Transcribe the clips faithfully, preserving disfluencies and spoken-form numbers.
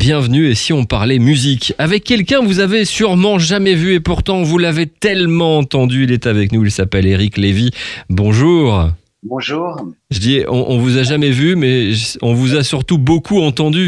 bienvenue. Et si on parlait musique avec quelqu'un que vous avez sûrement jamais vu et pourtant vous l'avez tellement entendu, il est avec nous, il s'appelle Eric Lévy. Bonjour. Bonjour. Je dis, on, on vous a jamais vu, mais on vous a surtout beaucoup entendu.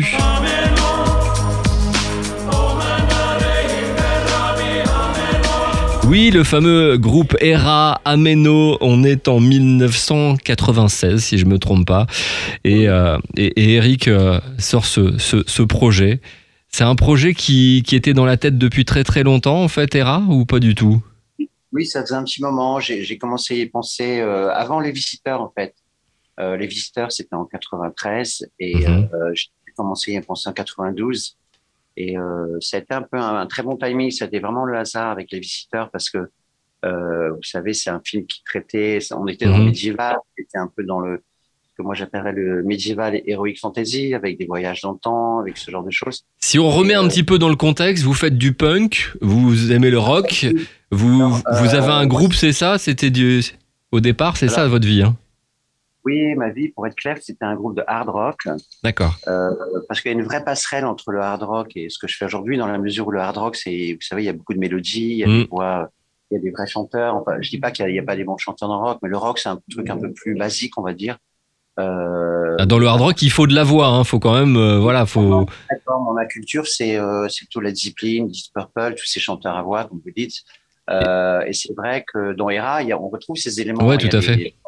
Oui, le fameux groupe Era, Ameno, on est en dix-neuf cent quatre-vingt-seize, si je ne me trompe pas. Et, euh, et, et Eric euh, sort ce, ce, ce projet. C'est un projet qui, qui était dans la tête depuis très très longtemps, en fait, Era, ou pas du tout ? Oui, ça faisait un petit moment. J'ai, j'ai commencé à y penser euh, avant Les Visiteurs, en fait. Euh, Les Visiteurs, c'était en quatre-vingt-treize et mm-hmm. euh, j'ai commencé à y penser en quatre-vingt-douze. Et euh, ça a été un peu un, un très bon timing. C'était vraiment le hasard avec Les Visiteurs parce que, euh, vous savez, c'est un film qui traitait, on était dans mmh. le médiéval, on était un peu dans le, ce que moi j'appellerais le médiéval et heroic fantasy, avec des voyages dans le temps, avec ce genre de choses. Si on remet et, un euh, petit peu dans le contexte, vous faites du punk, vous aimez le rock, vous, alors, euh, vous avez un groupe, c'est ça? C'était du, au départ, c'est alors, ça votre vie, hein? Oui, ma vie, pour être clair, c'était un groupe de hard rock. D'accord. Euh, parce qu'il y a une vraie passerelle entre le hard rock et ce que je fais aujourd'hui, dans la mesure où le hard rock, c'est, vous savez, il y a beaucoup de mélodies, il y a mmh. des voix, il y a des vrais chanteurs. Enfin, je dis pas qu'il n'y a, a pas des bons chanteurs dans le rock, mais le rock, c'est un truc un peu plus basique, on va dire. Euh, dans le hard rock, il faut de la voix, hein. Faut quand même, euh, voilà, faut. Dans ma culture, c'est, euh, c'est plutôt Led Zeppelin, Deep Purple, tous ces chanteurs à voix, comme vous dites. Euh, et c'est vrai que dans Era, il y a, on retrouve ces éléments. Ouais, tout à fait. Des,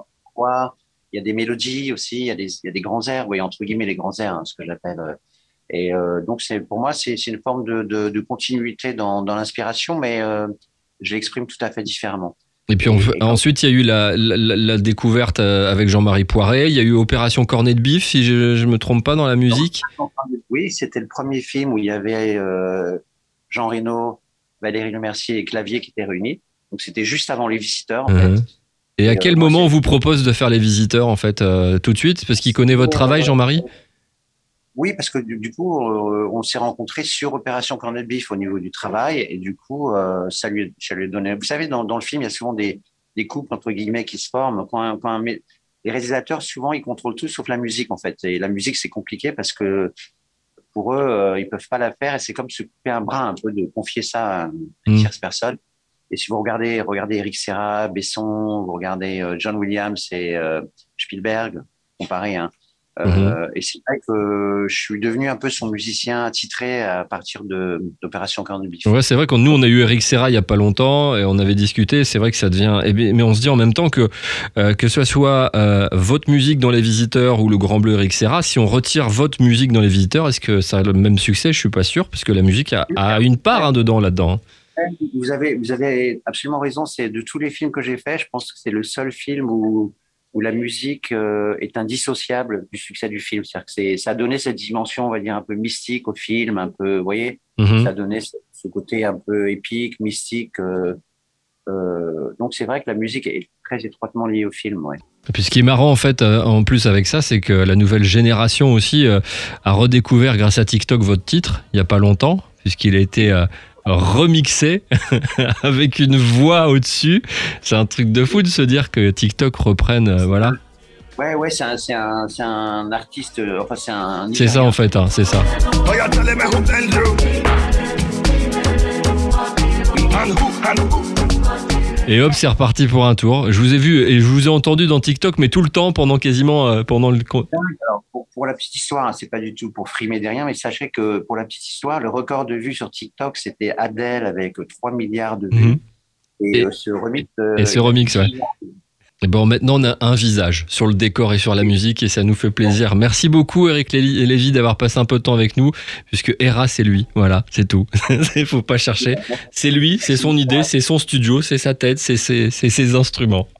il y a des mélodies aussi, il y a des, il y a des grands airs, oui, entre guillemets les grands airs, hein, ce que j'appelle. Et euh, donc c'est, pour moi, c'est, c'est une forme de, de, de continuité dans, dans l'inspiration, mais euh, je l'exprime tout à fait différemment. Et puis on, et ensuite, il y a eu la, la, la découverte avec Jean-Marie Poiret. Il y a eu Opération Cornet de Bif, si je ne me trompe pas, dans la musique. Oui, c'était le premier film où il y avait euh, Jean Reno, Valérie Lemercier et Clavier qui étaient réunis. Donc c'était juste avant Les Visiteurs, en mmh. fait. Et à quel euh, moment on vous propose de faire Les Visiteurs, en fait, euh, tout de suite? Parce qu'il connaît votre travail, Jean-Marie? Oui, parce que du, du coup, euh, on s'est rencontrés sur Opération Cornet de Bif au niveau du travail. Et du coup, euh, ça, lui, ça lui a donné... Vous savez, dans, dans le film, il y a souvent des, des couples, entre guillemets, qui se forment. Quand un, quand un, les réalisateurs, souvent, ils contrôlent tout sauf la musique, en fait. Et la musique, c'est compliqué parce que pour eux, euh, ils peuvent pas la faire. Et c'est comme se couper un bras, un peu, de confier ça à une tierce mmh. personne. Et si vous regardez, regardez Eric Serra, Besson, vous regardez euh, John Williams et euh, Spielberg, comparé, hein. Euh, mm-hmm. Et c'est vrai que je suis devenu un peu son musicien attitré à partir de d'Opération Cornet de Bif. Ouais, c'est vrai que nous on a eu Eric Serra il y a pas longtemps et on avait discuté. C'est vrai que ça devient, mais on se dit en même temps que euh, que ce soit euh, votre musique dans Les Visiteurs ou le Grand Bleu Eric Serra, si on retire votre musique dans Les Visiteurs, est-ce que ça a le même succès? Je suis pas sûr parce que la musique a, a une part hein, dedans là-dedans. Vous avez, vous avez absolument raison. C'est de tous les films que j'ai faits, je pense que c'est le seul film où, où la musique euh, est indissociable du succès du film. C'est-à-dire que c'est, ça a donné cette dimension, on va dire, un peu mystique au film, un peu, vous voyez, mm-hmm. ça a donné ce, ce côté un peu épique, mystique. Euh, euh, donc c'est vrai que la musique est très étroitement liée au film, ouais. Et puis ce qui est marrant en fait, euh, en plus avec ça, c'est que la nouvelle génération aussi euh, a redécouvert grâce à TikTok votre titre il y a pas longtemps, puisqu'il a été euh, remixé avec une voix au-dessus. C'est un truc de fou de se dire que TikTok reprenne, euh, voilà. Ouais, ouais, c'est un, c'est un, c'est un artiste, euh, enfin c'est un... C'est ça en fait, hein, c'est ça. Et hop, c'est reparti pour un tour. Je vous ai vu et je vous ai entendu dans TikTok, mais tout le temps, pendant quasiment, euh, pendant le... Alors, pour, pour la petite histoire, hein, c'est pas du tout pour frimer derrière, mais sachez que pour la petite histoire, le record de vues sur TikTok, c'était Adele avec trois milliards de vues. Mmh. Et, et euh, ce remix... Euh, et ce remix, ouais. Et bon, maintenant, on a un visage sur le décor et sur la musique et ça nous fait plaisir. Merci beaucoup, Eric Lévy, d'avoir passé un peu de temps avec nous, puisque Era, c'est lui. Voilà, c'est tout. Il faut pas chercher. C'est lui, c'est son idée, c'est son studio, c'est sa tête, c'est ses, c'est ses instruments.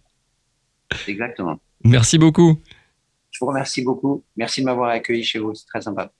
Exactement. Merci beaucoup. Je vous remercie beaucoup. Merci de m'avoir accueilli chez vous. C'est très sympa.